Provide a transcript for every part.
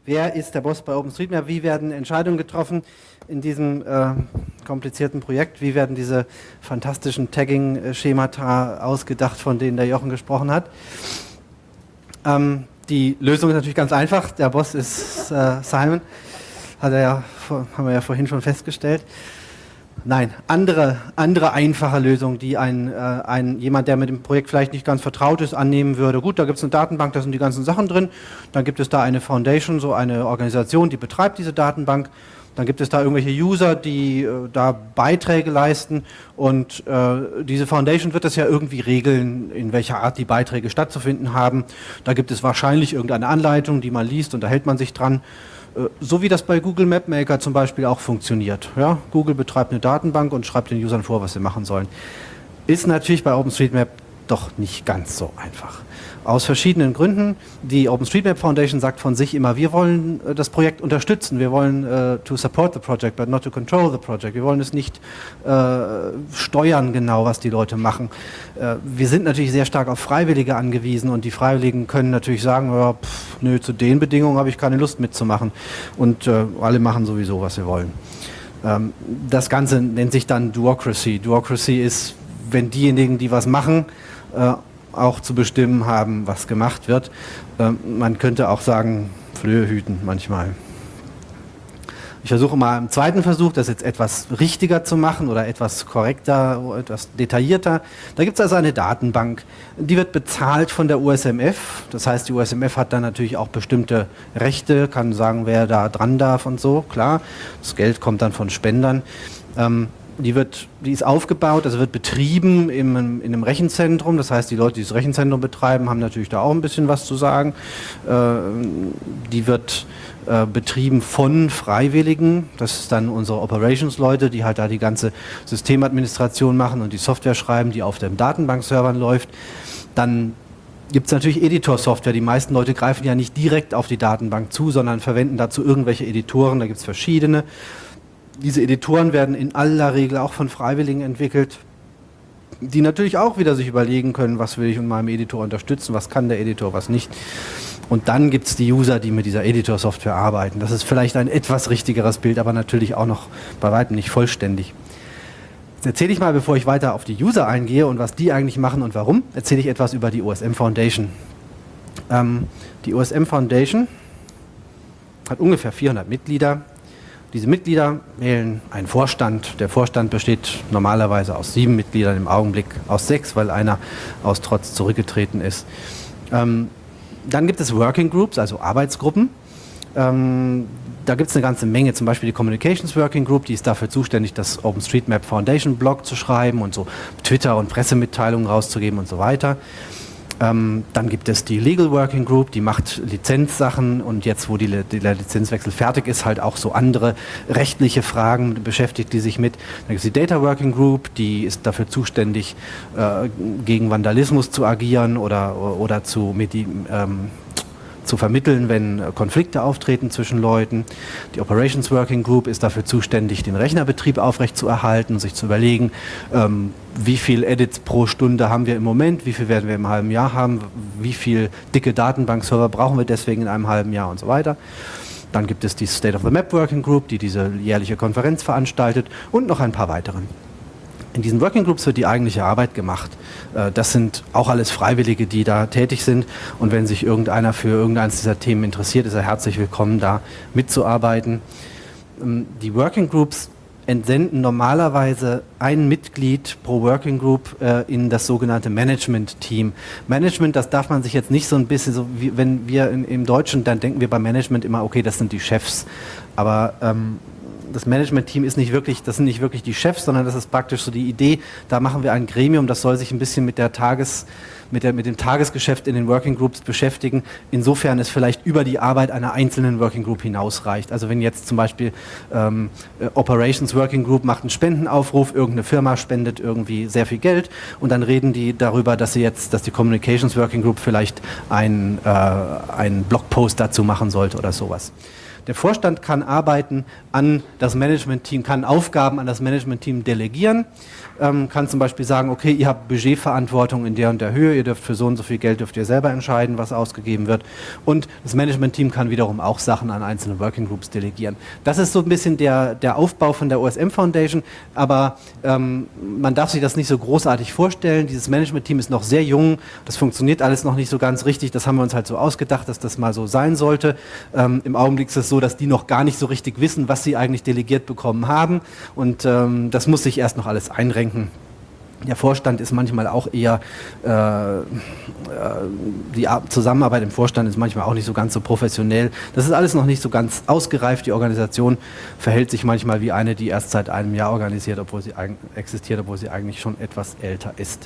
Wer ist der Boss bei OpenStreetMap? Wie werden Entscheidungen getroffen in diesem komplizierten Projekt? Wie werden diese fantastischen Tagging-Schemata ausgedacht, von denen der Jochen gesprochen hat? Die Lösung ist natürlich ganz einfach. Der Boss ist Simon. Haben wir ja vorhin schon festgestellt. Nein, andere einfache Lösung, die jemand, der mit dem Projekt vielleicht nicht ganz vertraut ist, annehmen würde. Gut, da gibt es eine Datenbank, da sind die ganzen Sachen drin. Dann gibt es da eine Foundation, so eine Organisation, die betreibt diese Datenbank. Dann gibt es da irgendwelche User, die da Beiträge leisten. Und diese Foundation wird das ja irgendwie regeln, in welcher Art die Beiträge stattzufinden haben. Da gibt es wahrscheinlich irgendeine Anleitung, die man liest und da hält man sich dran. So wie das bei Google Map Maker zum Beispiel auch funktioniert. Ja? Google betreibt eine Datenbank und schreibt den Usern vor, was sie machen sollen. Ist natürlich bei OpenStreetMap doch nicht ganz so einfach. Aus verschiedenen Gründen. Die OpenStreetMap Foundation sagt von sich immer, wir wollen das Projekt unterstützen, wir wollen to support the project, but not to control the project. Wir wollen es nicht steuern genau, was die Leute machen. Wir sind natürlich sehr stark auf Freiwillige angewiesen und die Freiwilligen können natürlich sagen, ja, nö, zu den Bedingungen habe ich keine Lust mitzumachen und alle machen sowieso, was sie wollen. Das Ganze nennt sich dann Duocracy. Duocracy ist, wenn diejenigen, die was machen, auch zu bestimmen haben, was gemacht wird. Man könnte auch sagen, Flöhe hüten manchmal. Ich versuche mal im zweiten Versuch, das jetzt etwas richtiger zu machen oder etwas korrekter, etwas detaillierter. Da gibt es also eine Datenbank, die wird bezahlt von der USMF. Das heißt, die USMF hat dann natürlich auch bestimmte Rechte, kann sagen, wer da dran darf und so, klar. Das Geld kommt dann von Spendern. Die ist aufgebaut, also wird betrieben in einem Rechenzentrum. Das heißt, die Leute, die das Rechenzentrum betreiben, haben natürlich da auch ein bisschen was zu sagen. Die wird betrieben von Freiwilligen. Das ist dann unsere Operations-Leute, die halt da die ganze Systemadministration machen und die Software schreiben, die auf den Datenbankservern läuft. Dann gibt es natürlich Editor-Software. Die meisten Leute greifen ja nicht direkt auf die Datenbank zu, sondern verwenden dazu irgendwelche Editoren. Da gibt es verschiedene. Diese Editoren werden in aller Regel auch von Freiwilligen entwickelt, die natürlich auch wieder sich überlegen können, was will ich in meinem Editor unterstützen, was kann der Editor, was nicht. Und dann gibt es die User, die mit dieser Editor-Software arbeiten. Das ist vielleicht ein etwas richtigeres Bild, aber natürlich auch noch bei weitem nicht vollständig. Jetzt erzähle ich mal, bevor ich weiter auf die User eingehe und was die eigentlich machen und warum, erzähle ich etwas über die OSM Foundation. Die OSM Foundation hat ungefähr 400 Mitglieder. Diese Mitglieder wählen einen Vorstand. Der Vorstand besteht normalerweise aus 7 Mitgliedern, im Augenblick aus 6, weil einer aus Trotz zurückgetreten ist. Dann gibt es Working Groups, also Arbeitsgruppen. Da gibt es eine ganze Menge, zum Beispiel die Communications Working Group, die ist dafür zuständig, das OpenStreetMap Foundation Blog zu schreiben und so Twitter- und Pressemitteilungen rauszugeben und so weiter. Dann gibt es die Legal Working Group, die macht Lizenzsachen und jetzt, wo der Lizenzwechsel fertig ist, halt auch so andere rechtliche Fragen beschäftigt die sich mit. Dann gibt es die Data Working Group, die ist dafür zuständig, gegen Vandalismus zu agieren oder zu vermitteln, wenn Konflikte auftreten zwischen Leuten. Die Operations Working Group ist dafür zuständig, den Rechnerbetrieb aufrechtzuerhalten, sich zu überlegen, wie viel Edits pro Stunde haben wir im Moment, wie viel werden wir im halben Jahr haben, wie viel dicke Datenbankserver brauchen wir deswegen in einem halben Jahr und so weiter. Dann gibt es die State of the Map Working Group, die diese jährliche Konferenz veranstaltet und noch ein paar weiteren. In diesen Working Groups wird die eigentliche Arbeit gemacht. Das sind auch alles Freiwillige, die da tätig sind. Und wenn sich irgendeiner für irgendeines dieser Themen interessiert, ist er herzlich willkommen, da mitzuarbeiten. Die Working Groups entsenden normalerweise ein Mitglied pro Working Group in das sogenannte Management-Team. Management, das darf man sich jetzt nicht so ein bisschen, so wie wenn wir im Deutschen, dann denken wir beim Management immer, okay, das sind die Chefs. Aber das Management-Team ist nicht wirklich, das sind nicht wirklich die Chefs, sondern das ist praktisch so die Idee, da machen wir ein Gremium, das soll sich ein bisschen mit dem Tagesgeschäft in den Working Groups beschäftigen, insofern es vielleicht über die Arbeit einer einzelnen Working Group hinausreicht. Also wenn jetzt zum Beispiel Operations Working Group macht einen Spendenaufruf, irgendeine Firma spendet irgendwie sehr viel Geld und dann reden die darüber, dass die Communications Working Group vielleicht einen Blogpost dazu machen sollte oder sowas. Der Vorstand kann Arbeiten an das Management-Team, kann Aufgaben an das Management-Team delegieren, kann zum Beispiel sagen, okay, ihr habt Budgetverantwortung in der und der Höhe, ihr dürft für so und so viel Geld, dürft ihr selber entscheiden, was ausgegeben wird. Und das Management-Team kann wiederum auch Sachen an einzelne Working Groups delegieren. Das ist so ein bisschen der Aufbau von der OSM Foundation, aber man darf sich das nicht so großartig vorstellen. Dieses Management-Team ist noch sehr jung, das funktioniert alles noch nicht so ganz richtig, das haben wir uns halt so ausgedacht, dass das mal so sein sollte. Im Augenblick ist es so, dass die noch gar nicht so richtig wissen, was sie eigentlich delegiert bekommen haben und das muss sich erst noch alles einrenken. Der Vorstand ist manchmal auch eher, die Zusammenarbeit im Vorstand ist manchmal auch nicht so ganz so professionell. Das ist alles noch nicht so ganz ausgereift. Die Organisation verhält sich manchmal wie eine, die erst seit einem Jahr existiert, obwohl sie eigentlich schon etwas älter ist.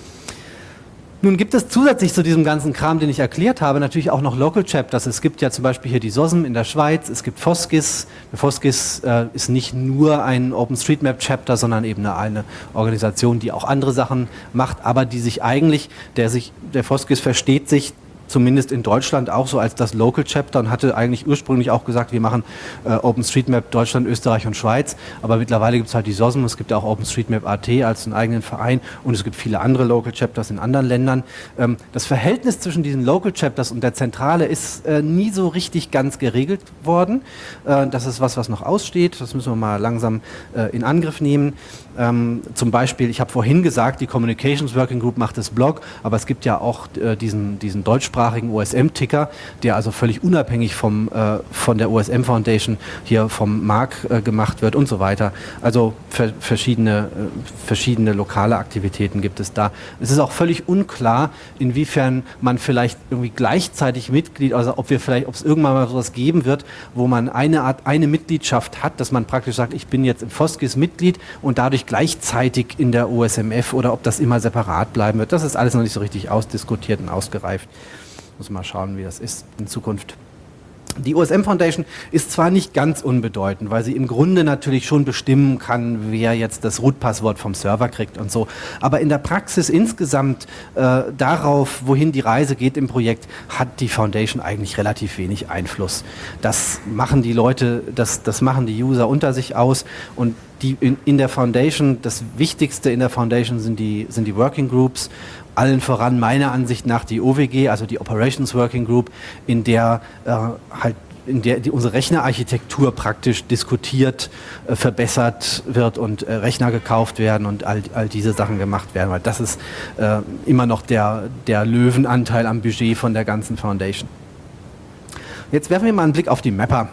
Nun gibt es zusätzlich zu diesem ganzen Kram, den ich erklärt habe, natürlich auch noch Local Chapters. Es gibt ja zum Beispiel hier die SOSM in der Schweiz, es gibt FOSGIS. Der FOSGIS ist nicht nur ein OpenStreetMap-Chapter, sondern eben eine Organisation, die auch andere Sachen macht, aber die sich eigentlich, der FOSGIS versteht sich zumindest in Deutschland auch so als das Local Chapter und hatte eigentlich ursprünglich auch gesagt, wir machen OpenStreetMap Deutschland, Österreich und Schweiz, aber mittlerweile gibt es halt die SOSM, es gibt auch OpenStreetMap AT als einen eigenen Verein und es gibt viele andere Local Chapters in anderen Ländern. Das Verhältnis zwischen diesen Local Chapters und der Zentrale ist nie so richtig ganz geregelt worden. Das ist was noch aussteht, das müssen wir mal langsam in Angriff nehmen. Zum Beispiel, ich habe vorhin gesagt, die Communications Working Group macht das Blog, aber es gibt ja auch diesen deutschsprachigen OSM-Ticker, der also völlig unabhängig von der OSM Foundation hier vom Mark gemacht wird und so weiter. Also verschiedene lokale Aktivitäten gibt es da. Es ist auch völlig unklar, inwiefern man vielleicht irgendwie gleichzeitig Mitglied, also ob es irgendwann mal sowas geben wird, wo man eine Mitgliedschaft hat, dass man praktisch sagt, ich bin jetzt im FOSGIS Mitglied und dadurch gleichzeitig in der OSMF oder ob das immer separat bleiben wird. Das ist alles noch nicht so richtig ausdiskutiert und ausgereift. Muss mal schauen, wie das ist in Zukunft. Die OSM Foundation ist zwar nicht ganz unbedeutend, weil sie im Grunde natürlich schon bestimmen kann, wer jetzt das Root-Passwort vom Server kriegt und so, aber in der Praxis insgesamt darauf, wohin die Reise geht im Projekt, hat die Foundation eigentlich relativ wenig Einfluss. Das machen die Leute, das machen die User unter sich aus und in der Foundation, das Wichtigste in der Foundation sind die Working Groups, allen voran meiner Ansicht nach die OWG, also die Operations Working Group, in der unsere Rechnerarchitektur praktisch diskutiert, verbessert wird und Rechner gekauft werden und all diese Sachen gemacht werden, weil das ist immer noch der Löwenanteil am Budget von der ganzen Foundation. Jetzt werfen wir mal einen Blick auf die Mapper,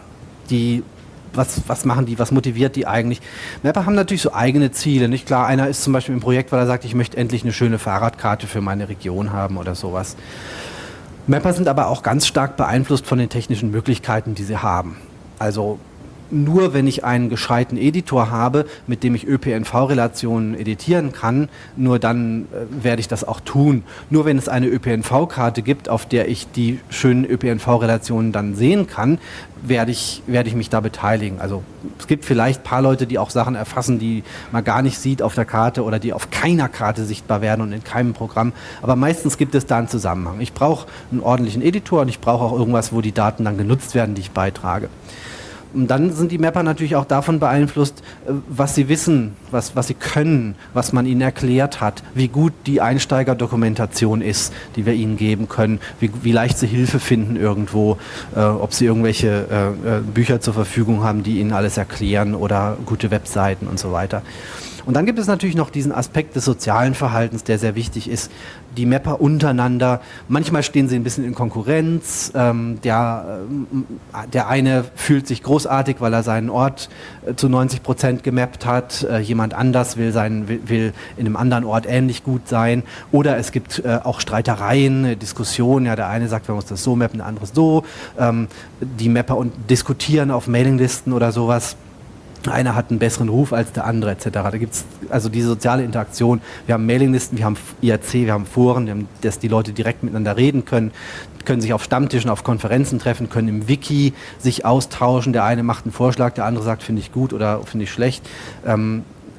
was machen die, was motiviert die eigentlich? Mapper haben natürlich so eigene Ziele, nicht klar, einer ist zum Beispiel im Projekt, weil er sagt, ich möchte endlich eine schöne Fahrradkarte für meine Region haben oder sowas. Mapper sind aber auch ganz stark beeinflusst von den technischen Möglichkeiten, die sie haben. Also nur wenn ich einen gescheiten Editor habe, mit dem ich ÖPNV-Relationen editieren kann, nur dann werde ich das auch tun. Nur wenn es eine ÖPNV-Karte gibt, auf der ich die schönen ÖPNV-Relationen dann sehen kann, werde ich mich da beteiligen. Also es gibt vielleicht ein paar Leute, die auch Sachen erfassen, die man gar nicht sieht auf der Karte oder die auf keiner Karte sichtbar werden und in keinem Programm. Aber meistens gibt es da einen Zusammenhang. Ich brauche einen ordentlichen Editor und ich brauche auch irgendwas, wo die Daten dann genutzt werden, die ich beitrage. Und dann sind die Mapper natürlich auch davon beeinflusst, was sie wissen, was sie können, was man ihnen erklärt hat, wie gut die Einsteigerdokumentation ist, die wir ihnen geben können, wie leicht sie Hilfe finden irgendwo, ob sie irgendwelche Bücher zur Verfügung haben, die ihnen alles erklären oder gute Webseiten und so weiter. Und dann gibt es natürlich noch diesen Aspekt des sozialen Verhaltens, der sehr wichtig ist. Die Mapper untereinander, manchmal stehen sie ein bisschen in Konkurrenz. Der eine fühlt sich großartig, weil er seinen Ort zu 90% gemappt hat. Jemand anders will in einem anderen Ort ähnlich gut sein. Oder es gibt auch Streitereien, Diskussionen. Ja, der eine sagt, man muss das so mappen, der andere so. Die Mapper diskutieren auf Mailinglisten oder sowas. Einer hat einen besseren Ruf als der andere etc. Da gibt es also diese soziale Interaktion. Wir haben Mailinglisten, wir haben IRC, wir haben Foren, dass die Leute direkt miteinander reden können sich auf Stammtischen, auf Konferenzen treffen, können im Wiki sich austauschen. Der eine macht einen Vorschlag, der andere sagt, finde ich gut oder finde ich schlecht.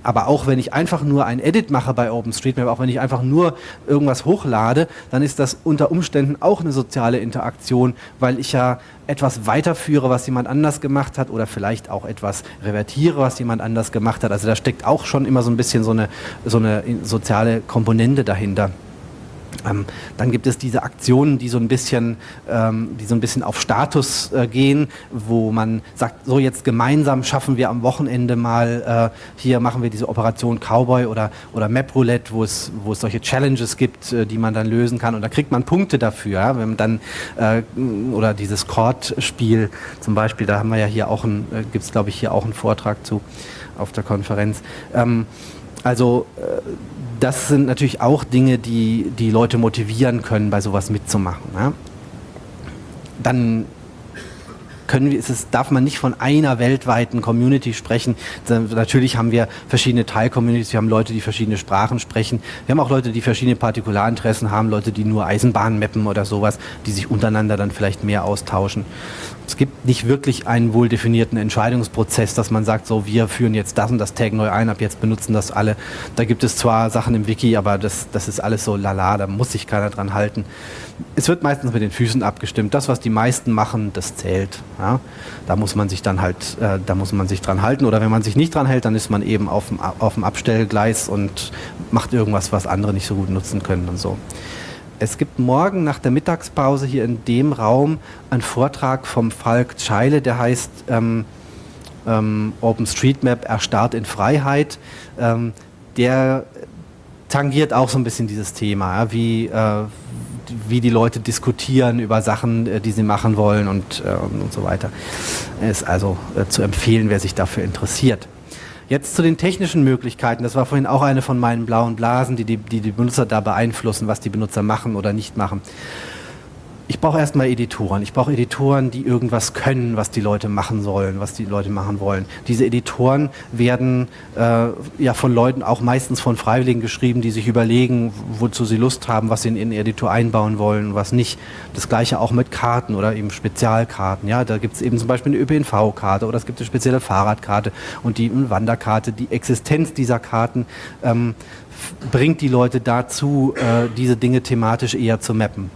Aber auch wenn ich einfach nur ein Edit mache bei OpenStreetMap, auch wenn ich einfach nur irgendwas hochlade, dann ist das unter Umständen auch eine soziale Interaktion, weil ich ja etwas weiterführe, was jemand anders gemacht hat oder vielleicht auch etwas revertiere, was jemand anders gemacht hat. Also da steckt auch schon immer so ein bisschen so eine soziale Komponente dahinter. Dann gibt es diese Aktionen, die so ein bisschen auf Status gehen, wo man sagt, so jetzt gemeinsam schaffen wir am Wochenende mal, hier machen wir diese Operation Cowboy oder Map Roulette, wo es solche Challenges gibt, die man dann lösen kann und da kriegt man Punkte dafür. Ja? Wenn man dann, oder dieses Chord-Spiel zum Beispiel, da haben wir ja hier auch gibt es glaube ich hier auch einen Vortrag zu auf der Konferenz. Das sind natürlich auch Dinge, die Leute motivieren können, bei sowas mitzumachen. Ja? Dann darf man nicht von einer weltweiten Community sprechen. Natürlich haben wir verschiedene Teil-Communities, wir haben Leute, die verschiedene Sprachen sprechen. Wir haben auch Leute, die verschiedene Partikularinteressen haben, Leute, die nur Eisenbahnen mappen oder sowas, die sich untereinander dann vielleicht mehr austauschen. Es gibt nicht wirklich einen wohl definierten Entscheidungsprozess, dass man sagt, so wir führen jetzt das und das Tag neu ein, ab jetzt benutzen das alle. Da gibt es zwar Sachen im Wiki, aber das ist alles so lala, da muss sich keiner dran halten. Es wird meistens mit den Füßen abgestimmt. Das, was die meisten machen, das zählt. Ja? Da muss man sich dann halt, dran halten. Oder wenn man sich nicht dran hält, dann ist man eben auf dem Abstellgleis und macht irgendwas, was andere nicht so gut nutzen können und so. Es gibt morgen nach der Mittagspause hier in dem Raum einen Vortrag vom Falk Scheile, der heißt OpenStreetMap erstarrt in Freiheit. Der tangiert auch so ein bisschen dieses Thema, ja, wie die Leute diskutieren über Sachen, die sie machen wollen und so weiter. Ist also zu empfehlen, wer sich dafür interessiert. Jetzt zu den technischen Möglichkeiten. Das war vorhin auch eine von meinen blauen Blasen, die Benutzer da beeinflussen, was die Benutzer machen oder nicht machen. Ich brauche erstmal Editoren. Ich brauche Editoren, die irgendwas können, was die Leute machen sollen, was die Leute machen wollen. Diese Editoren werden von Leuten, auch meistens von Freiwilligen geschrieben, die sich überlegen, wozu sie Lust haben, was sie in ihren Editor einbauen wollen und was nicht. Das gleiche auch mit Karten oder eben Spezialkarten. Ja? Da gibt es eben zum Beispiel eine ÖPNV-Karte oder es gibt eine spezielle Fahrradkarte und eine Wanderkarte. Die Existenz dieser Karten bringt die Leute dazu, diese Dinge thematisch eher zu mappen.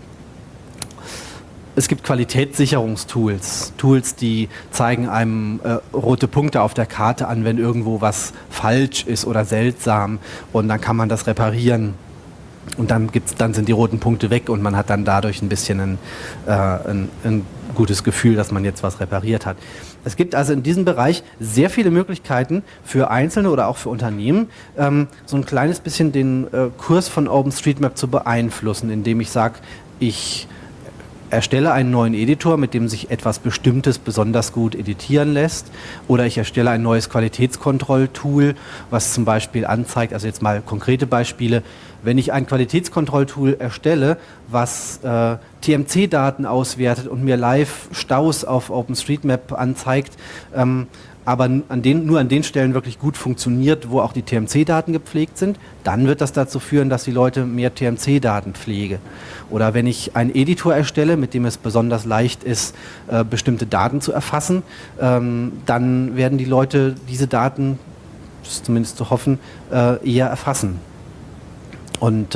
Es gibt Qualitätssicherungstools, Tools, die zeigen einem rote Punkte auf der Karte an, wenn irgendwo was falsch ist oder seltsam und dann kann man das reparieren und dann sind die roten Punkte weg und man hat dann dadurch ein bisschen ein gutes Gefühl, dass man jetzt was repariert hat. Es gibt also in diesem Bereich sehr viele Möglichkeiten für Einzelne oder auch für Unternehmen, so ein kleines bisschen den Kurs von OpenStreetMap zu beeinflussen, indem ich sage, ich erstelle einen neuen Editor, mit dem sich etwas Bestimmtes besonders gut editieren lässt, oder ich erstelle ein neues Qualitätskontrolltool, was zum Beispiel anzeigt, also jetzt mal konkrete Beispiele, wenn ich ein Qualitätskontrolltool erstelle, was TMC-Daten auswertet und mir live Staus auf OpenStreetMap anzeigt, aber nur an den Stellen wirklich gut funktioniert, wo auch die TMC-Daten gepflegt sind, dann wird das dazu führen, dass die Leute mehr TMC-Daten pflegen. Oder wenn ich einen Editor erstelle, mit dem es besonders leicht ist, bestimmte Daten zu erfassen, dann werden die Leute diese Daten, das ist zumindest zu hoffen, eher erfassen. Und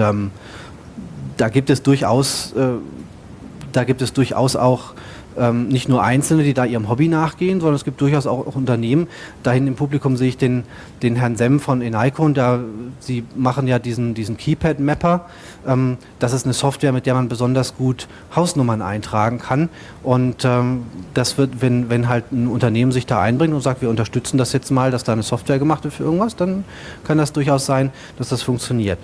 da gibt es durchaus auch nicht nur Einzelne, die da ihrem Hobby nachgehen, sondern es gibt durchaus auch Unternehmen. Dahin im Publikum sehe ich den Herrn Semm von Enikon, sie machen ja diesen Keypad-Mapper. Das ist eine Software, mit der man besonders gut Hausnummern eintragen kann. Und das wird, wenn halt ein Unternehmen sich da einbringt und sagt, wir unterstützen das jetzt mal, dass da eine Software gemacht wird für irgendwas, dann kann das durchaus sein, dass das funktioniert.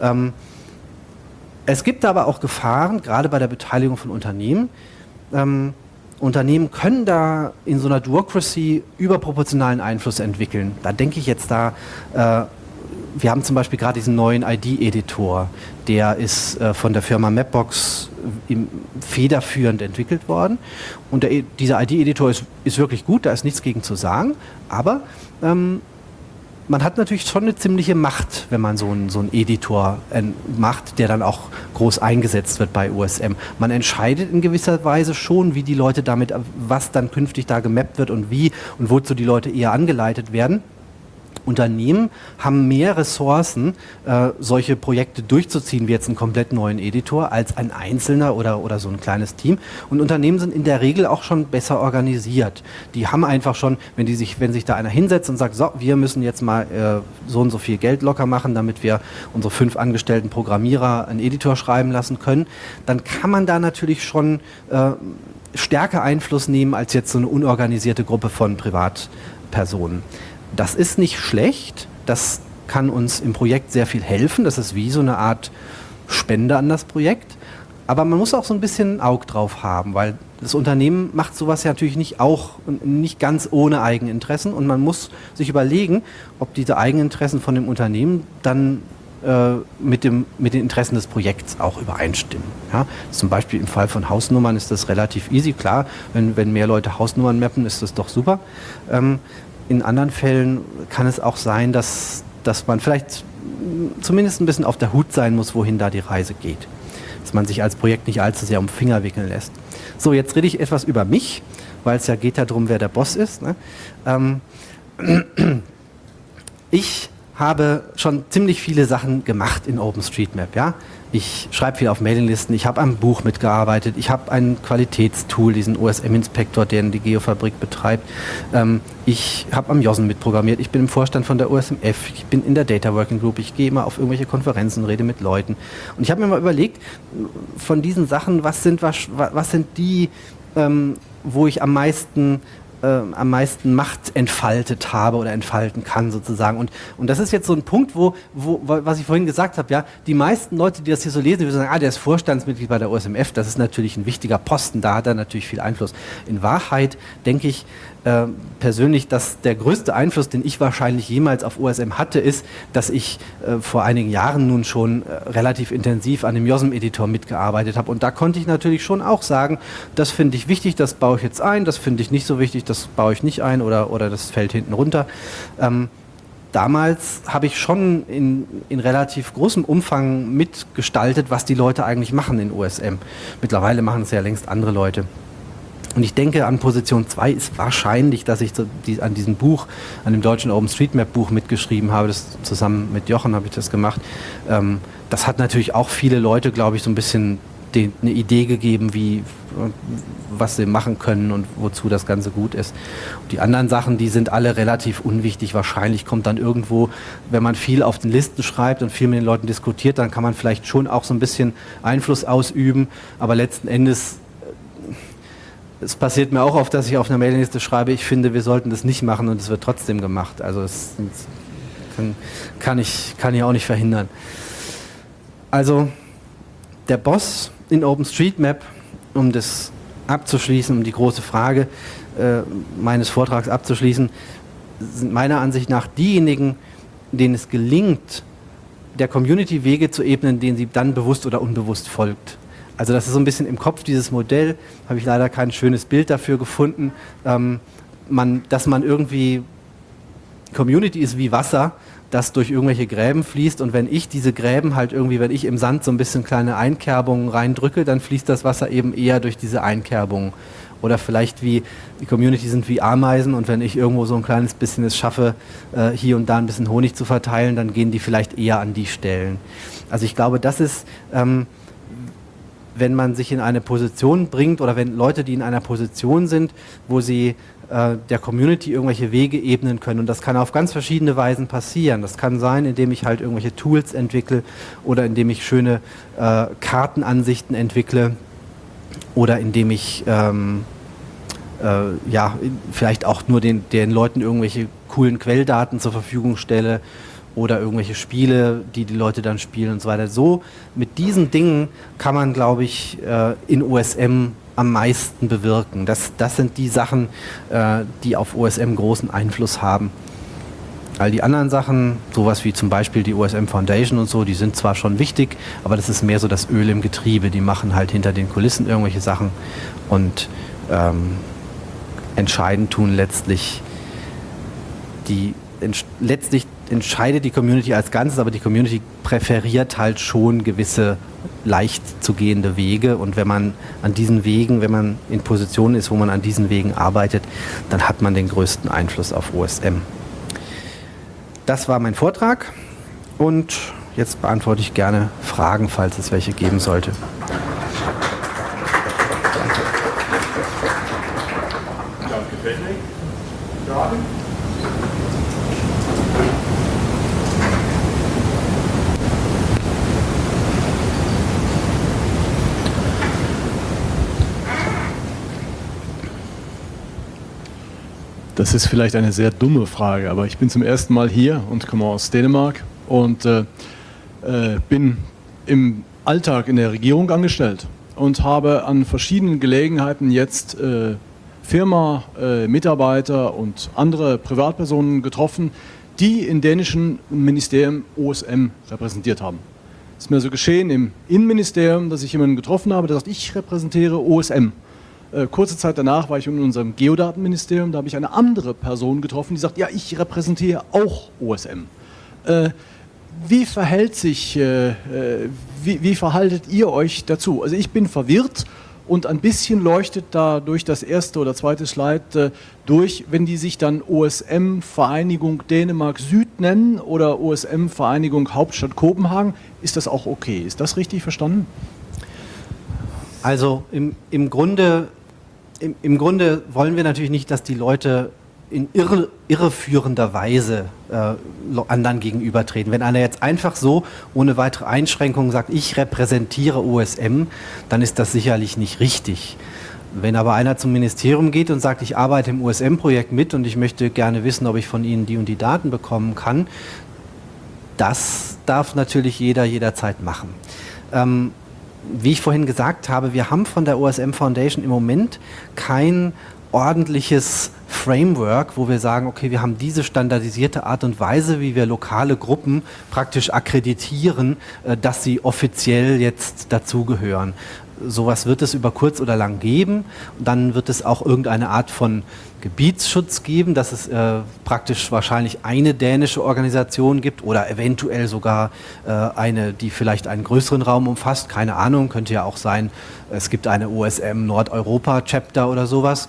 Es gibt aber auch Gefahren, gerade bei der Beteiligung von Unternehmen. Unternehmen können da in so einer Duocracy überproportionalen Einfluss entwickeln. Da denke ich jetzt wir haben zum Beispiel gerade diesen neuen ID-Editor, der ist von der Firma Mapbox federführend entwickelt worden. Und dieser ID-Editor ist wirklich gut, da ist nichts gegen zu sagen, aber man hat natürlich schon eine ziemliche Macht, wenn man so einen Editor macht, der dann auch groß eingesetzt wird bei OSM. Man entscheidet in gewisser Weise schon, wie die Leute damit, was dann künftig da gemappt wird und wie und wozu die Leute eher angeleitet werden. Unternehmen haben mehr Ressourcen, solche Projekte durchzuziehen, wie jetzt einen komplett neuen Editor, als ein Einzelner oder so ein kleines Team. Und Unternehmen sind in der Regel auch schon besser organisiert. Die haben einfach schon, wenn sich da einer hinsetzt und sagt, so, wir müssen jetzt mal so und so viel Geld locker machen, damit wir unsere 5 angestellten Programmierer einen Editor schreiben lassen können, dann kann man da natürlich schon stärker Einfluss nehmen als jetzt so eine unorganisierte Gruppe von Privatpersonen. Das ist nicht schlecht, das kann uns im Projekt sehr viel helfen, das ist wie so eine Art Spende an das Projekt, aber man muss auch so ein bisschen ein Auge drauf haben, weil das Unternehmen macht sowas ja natürlich nicht ganz ohne Eigeninteressen und man muss sich überlegen, ob diese Eigeninteressen von dem Unternehmen dann mit den Interessen des Projekts auch übereinstimmen. Ja? Zum Beispiel im Fall von Hausnummern ist das relativ easy, klar, wenn mehr Leute Hausnummern mappen, ist das doch super. In anderen Fällen kann es auch sein, dass man vielleicht zumindest ein bisschen auf der Hut sein muss, wohin da die Reise geht. Dass man sich als Projekt nicht allzu sehr um den Finger wickeln lässt. So, jetzt rede ich etwas über mich, weil es ja geht darum, wer der Boss ist. Ne? Ich habe schon ziemlich viele Sachen gemacht in OpenStreetMap. Ja? Ich schreibe viel auf Mailinglisten, ich habe am Buch mitgearbeitet, ich habe ein Qualitätstool, diesen OSM-Inspektor, der die Geofabrik betreibt. Ich habe am JOSM mitprogrammiert, ich bin im Vorstand von der OSMF, ich bin in der Data Working Group, ich gehe immer auf irgendwelche Konferenzen, rede mit Leuten. Und ich habe mir mal überlegt, von diesen Sachen, was sind die, wo ich am meisten Macht entfaltet habe oder entfalten kann sozusagen. Und das ist jetzt so ein Punkt, was ich vorhin gesagt habe, ja, die meisten Leute, die das hier so lesen, die sagen, der ist Vorstandsmitglied bei der OSMF, das ist natürlich ein wichtiger Posten, da hat er natürlich viel Einfluss. In Wahrheit denke ich persönlich, dass der größte Einfluss, den ich wahrscheinlich jemals auf OSM hatte, ist, dass ich vor einigen Jahren nun schon relativ intensiv an dem JOSM-Editor mitgearbeitet habe. Und da konnte ich natürlich schon auch sagen, das finde ich wichtig, das baue ich jetzt ein, das finde ich nicht so wichtig, das baue ich nicht ein oder das fällt hinten runter. Damals habe ich schon in relativ großem Umfang mitgestaltet, was die Leute eigentlich machen in OSM. Mittlerweile machen es ja längst andere Leute. Und ich denke, an Position 2 ist wahrscheinlich, dass ich an diesem Buch, an dem deutschen OpenStreetMap-Buch mitgeschrieben habe. Das, zusammen mit Jochen habe ich das gemacht. Das hat natürlich auch viele Leute, glaube ich, so ein bisschen eine Idee gegeben, was sie machen können und wozu das Ganze gut ist. Und die anderen Sachen, die sind alle relativ unwichtig. Wahrscheinlich kommt dann irgendwo, wenn man viel auf den Listen schreibt und viel mit den Leuten diskutiert, dann kann man vielleicht schon auch so ein bisschen Einfluss ausüben. Aber letzten Endes, es passiert mir auch oft, dass ich auf einer Mailingliste schreibe, ich finde, wir sollten das nicht machen und es wird trotzdem gemacht. Also das kann ich auch nicht verhindern. Also der Boss in OpenStreetMap, um das abzuschließen, um die große Frage meines Vortrags abzuschließen, sind meiner Ansicht nach diejenigen, denen es gelingt, der Community Wege zu ebnen, denen sie dann bewusst oder unbewusst folgt. Also das ist so ein bisschen im Kopf dieses Modell, habe ich leider kein schönes Bild dafür gefunden, dass man irgendwie, Community ist wie Wasser, das durch irgendwelche Gräben fließt und wenn ich diese Gräben halt irgendwie, wenn ich im Sand so ein bisschen kleine Einkerbungen reindrücke, dann fließt das Wasser eben eher durch diese Einkerbungen. Oder vielleicht die Community sind wie Ameisen und wenn ich irgendwo so ein kleines bisschen es schaffe, hier und da ein bisschen Honig zu verteilen, dann gehen die vielleicht eher an die Stellen. Also ich glaube, das ist, wenn man sich in eine Position bringt oder wenn Leute, die in einer Position sind, wo sie der Community irgendwelche Wege ebnen können. Und das kann auf ganz verschiedene Weisen passieren. Das kann sein, indem ich halt irgendwelche Tools entwickle oder indem ich schöne Kartenansichten entwickle oder indem ich vielleicht auch nur den Leuten irgendwelche coolen Quelldaten zur Verfügung stelle oder irgendwelche Spiele, die Leute dann spielen und so weiter. So, mit diesen Dingen kann man, glaube ich, in OSM am meisten bewirken. Das sind die Sachen, die auf OSM großen Einfluss haben. All die anderen Sachen, sowas wie zum Beispiel die OSM Foundation und so, die sind zwar schon wichtig, aber das ist mehr so das Öl im Getriebe. Die machen halt hinter den Kulissen irgendwelche Sachen und entscheiden tun letztlich entscheidet die Community als Ganzes, aber die Community präferiert halt schon gewisse leicht zu gehende Wege und wenn man an diesen Wegen, wenn man in Positionen ist, wo man an diesen Wegen arbeitet, dann hat man den größten Einfluss auf OSM. das war mein Vortrag und jetzt beantworte ich gerne Fragen, falls es welche geben sollte. Danke, Patrick. Fragen? Das ist vielleicht eine sehr dumme Frage, aber ich bin zum ersten Mal hier und komme aus Dänemark und bin im Alltag in der Regierung angestellt und habe an verschiedenen Gelegenheiten jetzt Firma, Mitarbeiter und andere Privatpersonen getroffen, die in dänischen Ministerien OSM repräsentiert haben. Es ist mir so geschehen im Innenministerium, dass ich jemanden getroffen habe, der sagt, ich repräsentiere OSM. Kurze Zeit danach war ich in unserem Geodatenministerium, da habe ich eine andere Person getroffen, die sagt, ja, ich repräsentiere auch OSM. Wie verhaltet ihr euch dazu? Also ich bin verwirrt und ein bisschen leuchtet da durch das erste oder zweite Slide durch, wenn die sich dann OSM Vereinigung Dänemark Süd nennen oder OSM Vereinigung Hauptstadt Kopenhagen. Ist das auch okay? Ist das richtig verstanden? Also im Grunde wollen wir natürlich nicht, dass die Leute in irreführender Weise anderen gegenübertreten. Wenn einer jetzt einfach so ohne weitere Einschränkungen sagt, ich repräsentiere OSM, dann ist das sicherlich nicht richtig. Wenn aber einer zum Ministerium geht und sagt, ich arbeite im OSM-Projekt mit und ich möchte gerne wissen, ob ich von Ihnen die und die Daten bekommen kann, das darf natürlich jeder jederzeit machen. Wie ich vorhin gesagt habe, wir haben von der OSM Foundation im Moment kein ordentliches Framework, wo wir sagen, okay, wir haben diese standardisierte Art und Weise, wie wir lokale Gruppen praktisch akkreditieren, dass sie offiziell jetzt dazugehören. Sowas wird es über kurz oder lang geben. Und dann wird es auch irgendeine Art von Gebietsschutz geben, dass es praktisch wahrscheinlich eine dänische Organisation gibt oder eventuell sogar eine, die vielleicht einen größeren Raum umfasst. Keine Ahnung, könnte ja auch sein, es gibt eine OSM Nordeuropa-Chapter oder sowas.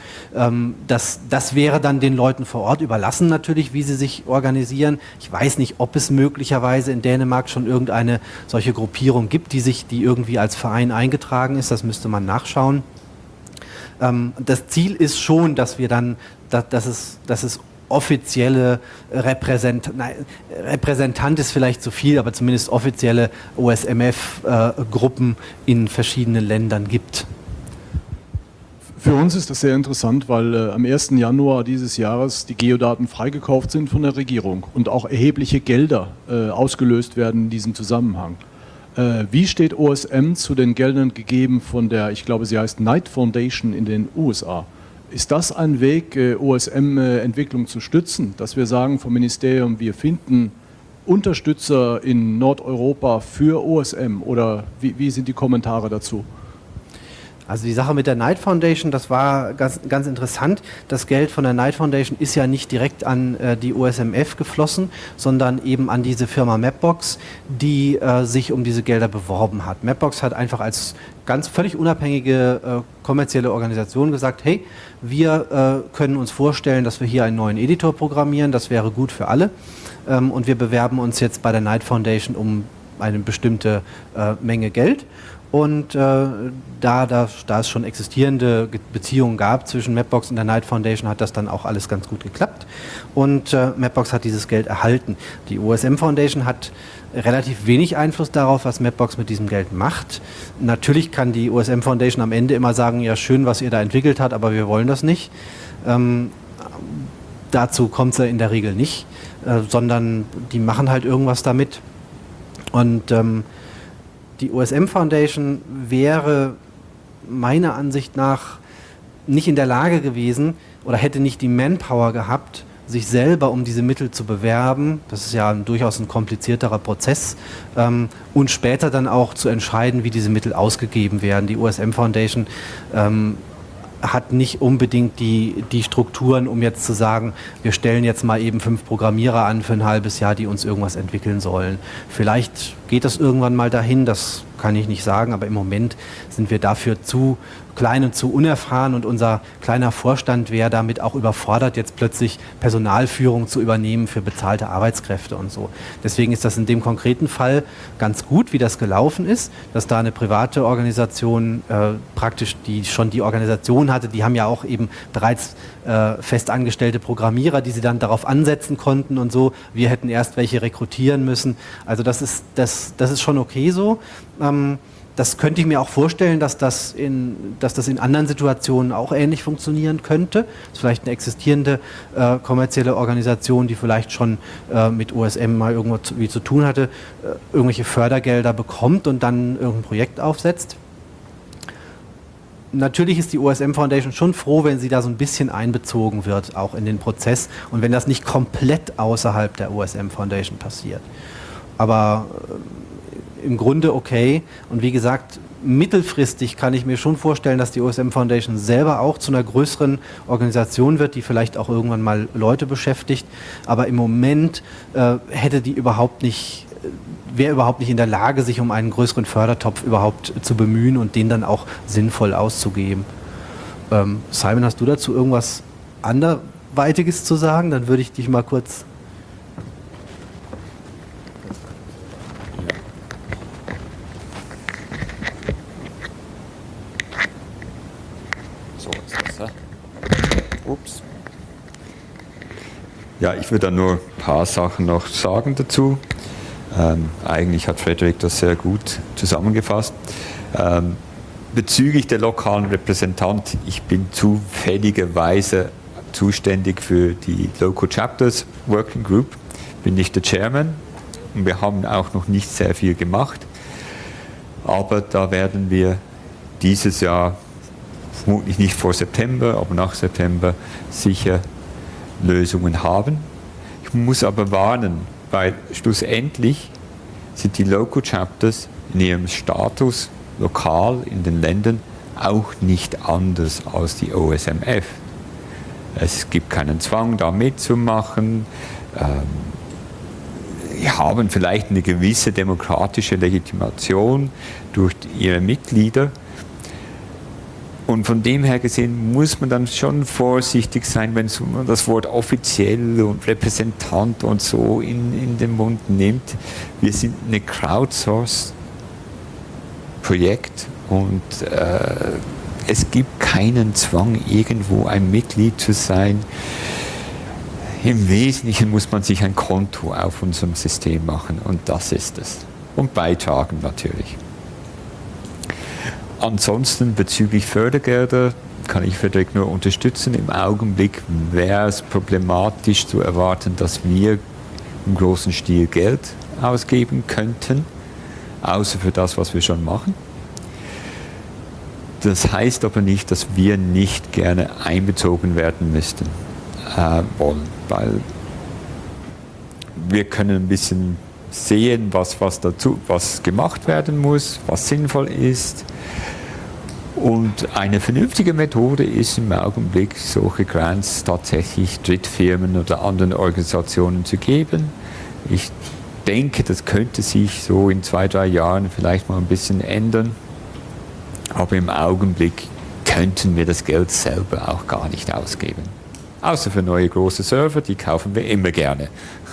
Das wäre dann den Leuten vor Ort überlassen natürlich, wie sie sich organisieren. Ich weiß nicht, ob es möglicherweise in Dänemark schon irgendeine solche Gruppierung gibt, die irgendwie als Verein eingetragen ist. Das müsste man nachschauen. Das Ziel ist schon, dass wir dann, dass es offizielle Repräsentant ist vielleicht zu viel, aber zumindest offizielle OSMF-Gruppen in verschiedenen Ländern gibt. Für uns ist das sehr interessant, weil am 1. Januar dieses Jahres die Geodaten freigekauft sind von der Regierung und auch erhebliche Gelder ausgelöst werden in diesem Zusammenhang. Wie steht OSM zu den Geldern gegeben von der, ich glaube, sie heißt Knight Foundation in den USA? Ist das ein Weg, OSM-Entwicklung zu stützen, dass wir sagen vom Ministerium, wir finden Unterstützer in Nordeuropa für OSM oder wie sind die Kommentare dazu? Also die Sache mit der Knight Foundation, das war ganz interessant. Das Geld von der Knight Foundation ist ja nicht direkt an die OSMF geflossen, sondern eben an diese Firma Mapbox, die sich um diese Gelder beworben hat. Mapbox hat einfach als ganz völlig unabhängige kommerzielle Organisation gesagt, hey, wir können uns vorstellen, dass wir hier einen neuen Editor programmieren, das wäre gut für alle. Und wir bewerben uns jetzt bei der Knight Foundation um eine bestimmte Menge Geld. Und da es schon existierende Beziehungen gab zwischen Mapbox und der Knight Foundation, hat das dann auch alles ganz gut geklappt. Und Mapbox hat dieses Geld erhalten. Die OSM Foundation hat relativ wenig Einfluss darauf, was Mapbox mit diesem Geld macht. Natürlich kann die OSM Foundation am Ende immer sagen, ja schön, was ihr da entwickelt habt, aber wir wollen das nicht. Dazu kommt es in der Regel nicht, sondern die machen halt irgendwas damit. Und die OSM Foundation wäre meiner Ansicht nach nicht in der Lage gewesen oder hätte nicht die Manpower gehabt, sich selber um diese Mittel zu bewerben. Das ist ja durchaus ein komplizierterer Prozess. Und später dann auch zu entscheiden, wie diese Mittel ausgegeben werden. Die OSM Foundation hat nicht unbedingt die Strukturen, um jetzt zu sagen, wir stellen jetzt mal eben 5 Programmierer an für ein halbes Jahr, die uns irgendwas entwickeln sollen. Vielleicht geht das irgendwann mal dahin, das kann ich nicht sagen, aber im Moment sind wir dafür zu klein und zu unerfahren und unser kleiner Vorstand wäre damit auch überfordert, jetzt plötzlich Personalführung zu übernehmen für bezahlte Arbeitskräfte und so. Deswegen ist das in dem konkreten Fall ganz gut, wie das gelaufen ist, dass da eine private Organisation praktisch, die schon die Organisation hatte, die haben ja auch eben bereits festangestellte Programmierer, die sie dann darauf ansetzen konnten und so. Wir hätten erst welche rekrutieren müssen. Also das ist schon okay so. Das könnte ich mir auch vorstellen, dass das in anderen Situationen auch ähnlich funktionieren könnte. Das ist vielleicht eine existierende kommerzielle Organisation, die vielleicht schon mit OSM mal irgendwie zu tun hatte, irgendwelche Fördergelder bekommt und dann irgendein Projekt aufsetzt. Natürlich ist die OSM Foundation schon froh, wenn sie da so ein bisschen einbezogen wird, auch in den Prozess, und wenn das nicht komplett außerhalb der OSM Foundation passiert. Aber im Grunde okay. Und wie gesagt, mittelfristig kann ich mir schon vorstellen, dass die OSM Foundation selber auch zu einer größeren Organisation wird, die vielleicht auch irgendwann mal Leute beschäftigt. Aber im Moment wäre überhaupt nicht in der Lage, sich um einen größeren Fördertopf überhaupt zu bemühen und den dann auch sinnvoll auszugeben. Simon, hast du dazu irgendwas anderweitiges zu sagen? Dann würde ich dich mal kurz... Ups. Ja, ich würde da nur ein paar Sachen noch sagen dazu. Eigentlich hat Frederik das sehr gut zusammengefasst. Bezüglich der lokalen Repräsentant, ich bin zufälligerweise zuständig für die Local Chapters Working Group, bin nicht der Chairman und wir haben auch noch nicht sehr viel gemacht, aber da werden wir dieses Jahr, vermutlich nicht vor September, aber nach September sicher Lösungen haben. Ich muss aber warnen, weil schlussendlich sind die Local Chapters in ihrem Status lokal in den Ländern auch nicht anders als die OSMF. Es gibt keinen Zwang, da mitzumachen. Sie haben vielleicht eine gewisse demokratische Legitimation durch ihre Mitglieder. Und von dem her gesehen muss man dann schon vorsichtig sein, wenn man das Wort offiziell und Repräsentant und so in den Mund nimmt. Wir sind eine Crowdsource-Projekt und es gibt keinen Zwang, irgendwo ein Mitglied zu sein. Im Wesentlichen muss man sich ein Konto auf unserem System machen und das ist es. Und beitragen natürlich. Ansonsten bezüglich Fördergelder kann ich Frederik nur unterstützen. Im Augenblick wäre es problematisch zu erwarten, dass wir im großen Stil Geld ausgeben könnten, außer für das, was wir schon machen. Das heißt aber nicht, dass wir nicht gerne einbezogen werden müssten, wollen, weil wir können ein bisschen sehen, was gemacht werden muss, was sinnvoll ist. Und eine vernünftige Methode ist im Augenblick, solche Grants tatsächlich Drittfirmen oder anderen Organisationen zu geben. Ich denke, das könnte sich so in 2-3 Jahren vielleicht mal ein bisschen ändern. Aber im Augenblick könnten wir das Geld selber auch gar nicht ausgeben. Außer für neue große Server, die kaufen wir immer gerne.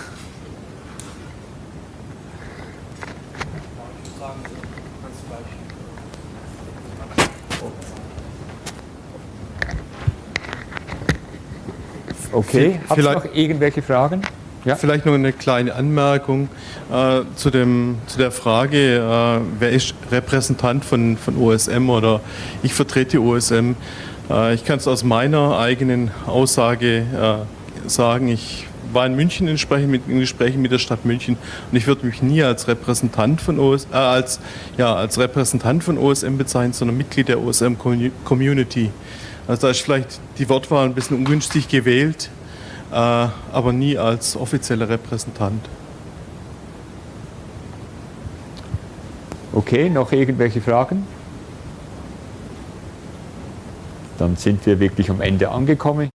Okay, habt ihr noch irgendwelche Fragen? Ja? Vielleicht noch eine kleine Anmerkung zu der Frage, wer ist Repräsentant von OSM oder ich vertrete die OSM. Ich kann es aus meiner eigenen Aussage sagen, ich war in München in Gesprächen mit der Stadt München und ich würde mich nie als Repräsentant von als Repräsentant von OSM bezeichnen, sondern Mitglied der OSM Community. Also da ist vielleicht die Wortwahl ein bisschen ungünstig gewählt, aber nie als offizieller Repräsentant. Okay, noch irgendwelche Fragen? Dann sind wir wirklich am Ende angekommen.